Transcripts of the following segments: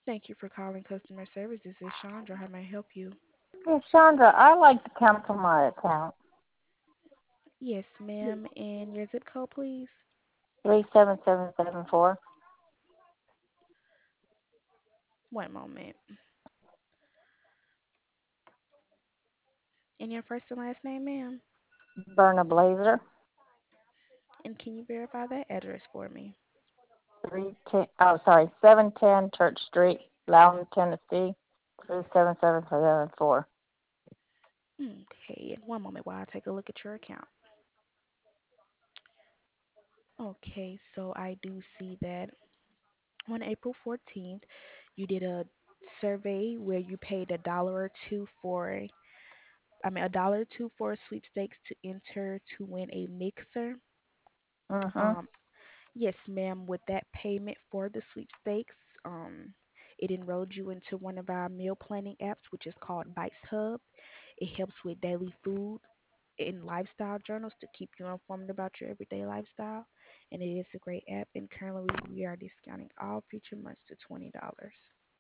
Thank you for calling customer service. This is Chandra. How may I help you? Hey, Chandra, I like to cancel my account. Yes, ma'am. And your zip code, please? 37774. One moment. And your first and last name, ma'am? Berna Blazer. And can you verify that address for me? 710 Church Street, Loudon, Tennessee. 37774. Okay, and one moment while I take a look at your account. Okay, so I do see that on April 14th, you did a survey where you paid a dollar or two for sweepstakes to enter to win a mixer. Mhm. Um, yes, ma'am, with that payment for the sweepstakes, um, it enrolled you into one of our meal planning apps, which is called Bites Hub. It helps with daily food and lifestyle journals to keep you informed about your everyday lifestyle. And it is a great app. And currently, we are discounting all future months to $20.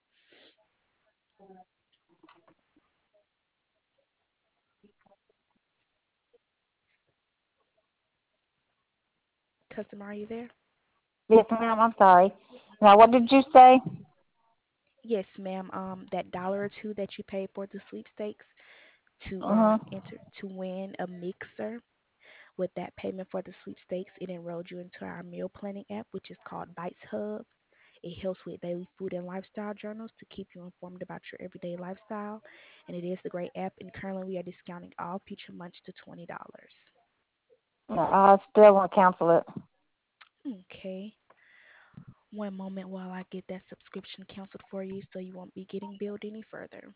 Customer, are you there? Yes, ma'am. I'm sorry. Now, what did you say? Yes, ma'am. That dollar or two that you paid for the sweepstakes to Mhm. enter to win a mixer. With that payment for the sweepstakes, it enrolled you into our meal planning app, which is called Bites Hub. It helps with daily food and lifestyle journals to keep you informed about your everyday lifestyle. And it is a great app. And currently, we are discounting all future months to $20. No, I still want to cancel it. Okay. One moment while I get that subscription canceled for you so you won't be getting billed any further.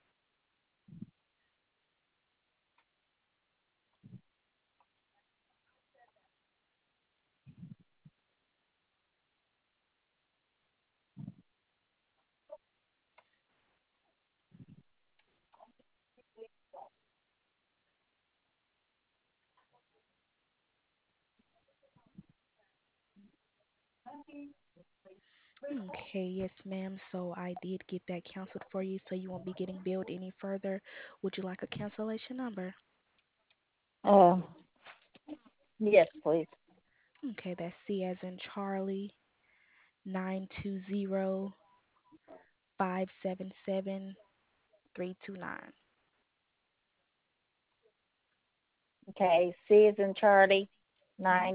Okay, yes, ma'am. So I did get that canceled for you so you won't be getting billed any further. Would you like a cancellation number? Um. Yes, please. Okay, that's C as in Charlie, 920-577-329. Okay. C is in Charlie. Mm-hmm.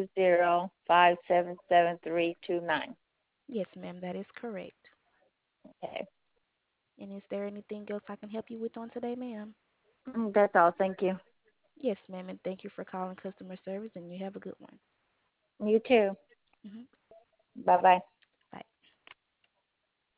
920-577-329. Yes, ma'am, that is correct. Okay. And is there anything else I can help you with on today, ma'am? That's all. Thank you. Yes, ma'am, and thank you for calling customer service, and you have a good one. You too. Hmm Bye bye.